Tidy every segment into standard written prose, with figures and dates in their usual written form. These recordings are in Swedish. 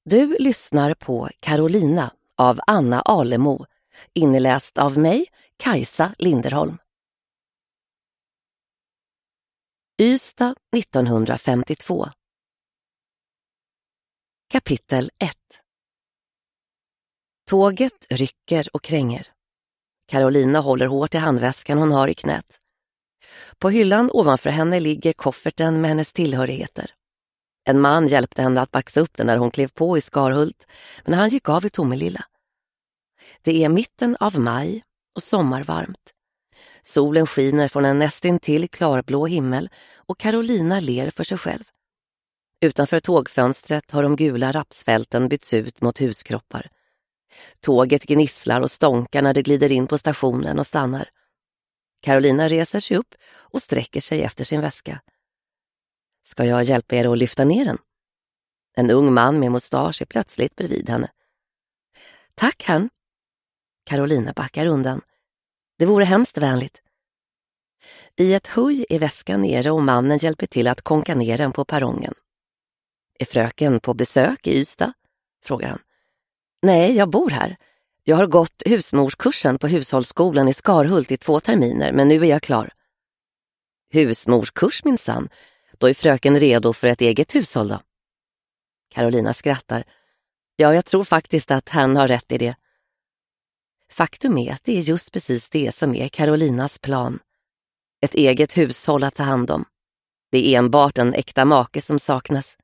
Du lyssnar på Carolina av Anna Alemo, inläst av mig, Kajsa Linderholm. Ystad 1952. Kapitel 1. Tåget rycker och kränger. Carolina håller hårt i handväskan hon har i knät. På hyllan ovanför henne ligger kofferten med hennes tillhörigheter. En man hjälpte henne att baxa upp den när hon klev på i Skarhult, men han gick av i Tomelilla. Det är mitten av maj och sommarvarmt. Solen skiner från en nästintill klarblå himmel och Carolina ler för sig själv. Utanför tågfönstret har de gula rapsfälten bytts ut mot huskroppar. Tåget gnisslar och stånkar när det glider in på stationen och stannar. Carolina reser sig upp och sträcker sig efter sin väska. Ska jag hjälpa er att lyfta ner den? En ung man med mustasch är plötsligt bredvid henne. Tack, herrn. Carolina backar undan. Det vore hemskt vänligt. I ett höj är väskan nere och mannen hjälper till att konka ner den på perrongen. Är fröken på besök i Ystad? Frågar han. Nej, jag bor här. Jag har gått husmorskursen på hushållsskolan i Skarhult i 2 terminer, men nu är jag klar. Husmorskurs minsann. Då är fröken redo för ett eget hushåll då. Carolina skrattar. Ja, jag tror faktiskt att han har rätt i det. Faktum är att det är just precis det som är Carolinas plan. Ett eget hushåll att ta hand om. Det är enbart en äkta make som saknas.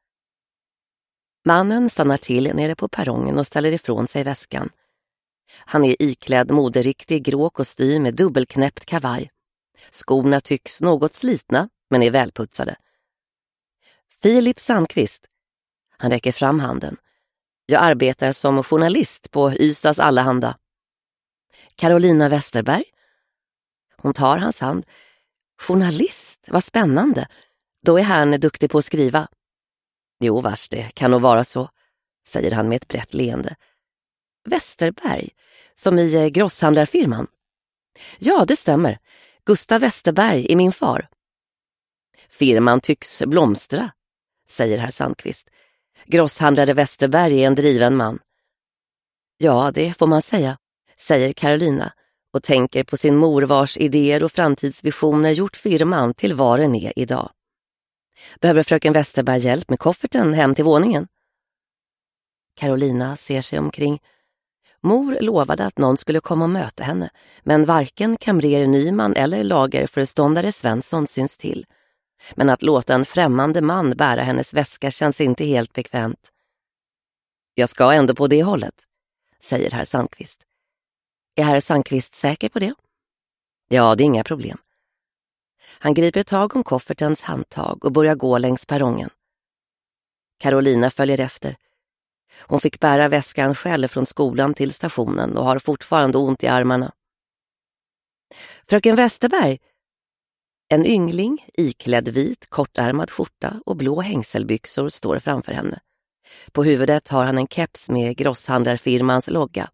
Mannen stannar till nere på perrongen och ställer ifrån sig väskan. Han är iklädd moderiktig grå kostym med dubbelknäppt kavaj. Skorna tycks något slitna, men är välputsade. Filip Sandqvist. Han räcker fram handen. Jag arbetar som journalist på Ystads Allehanda. Carolina Westerberg. Hon tar hans hand. Journalist, vad spännande. Då är han duktig på att skriva. Jo, vars det kan nog vara så, säger han med ett brett leende. Westerberg, som i grosshandlarfirman. Ja, det stämmer. Gustav Westerberg är min far. Firman tycks blomstra, säger herr Sandqvist. Grosshandlare Westerberg är en driven man. Ja, det får man säga, säger Carolina och tänker på sin mor vars idéer och framtidsvisioner gjort firman till vad den är idag. Behöver fröken Westerberg hjälp med kofferten hem till våningen? Carolina ser sig omkring. Mor lovade att någon skulle komma och möta henne, men varken kamrer Nyman eller lagerföreståndare Svensson syns till. Men att låta en främmande man bära hennes väska känns inte helt bekvämt. Jag ska ändå på det hållet, säger herr Sandqvist. Är herr Sandqvist säker på det? Ja, det är inga problem. Han griper tag om koffertens handtag och börjar gå längs perrongen. Carolina följer efter. Hon fick bära väskan själv från skolan till stationen och har fortfarande ont i armarna. Fröken Westerberg! En yngling, iklädd vit, kortärmad skjorta och blå hängselbyxor står framför henne. På huvudet har han en keps med grosshandlarfirmans logga.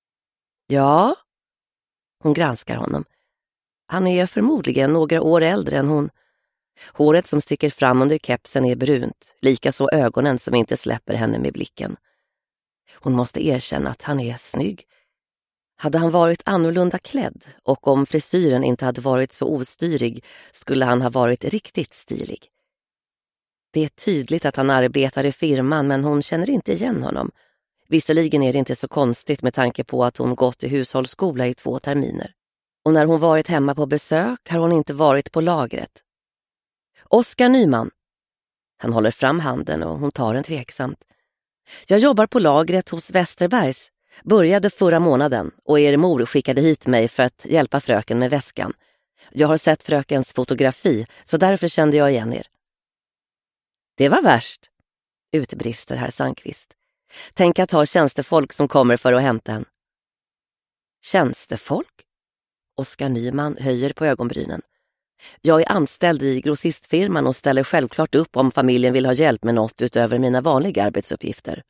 Ja? Hon granskar honom. Han är förmodligen några år äldre än hon. Håret som sticker fram under kepsen är brunt, likaså ögonen som inte släpper henne med blicken. Hon måste erkänna att han är snygg. Hade han varit annorlunda klädd och om frisyren inte hade varit så ostyrig skulle han ha varit riktigt stilig. Det är tydligt att han arbetar i firman, men hon känner inte igen honom. Visserligen är det inte så konstigt med tanke på att hon gått i hushållsskola i 2 terminer. Och när hon varit hemma på besök har hon inte varit på lagret. Oskar Nyman. Han håller fram handen och hon tar den tveksamt. Jag jobbar på lagret hos Westerbergs. Började förra månaden och er mor skickade hit mig för att hjälpa fröken med väskan. Jag har sett frökens fotografi, så därför kände jag igen er. Det var värst, utbrister herr Sandqvist. Tänk att ha tjänstefolk som kommer för att hämta en. Tjänstefolk? Oskar Nyman höjer på ögonbrynen. Jag är anställd i grossistfirman och ställer självklart upp om familjen vill ha hjälp med något utöver mina vanliga arbetsuppgifter.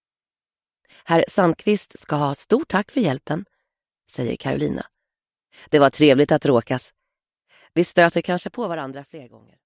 Herr Sandqvist ska ha stort tack för hjälpen, säger Carolina. Det var trevligt att råkas. Vi stöter kanske på varandra fler gånger.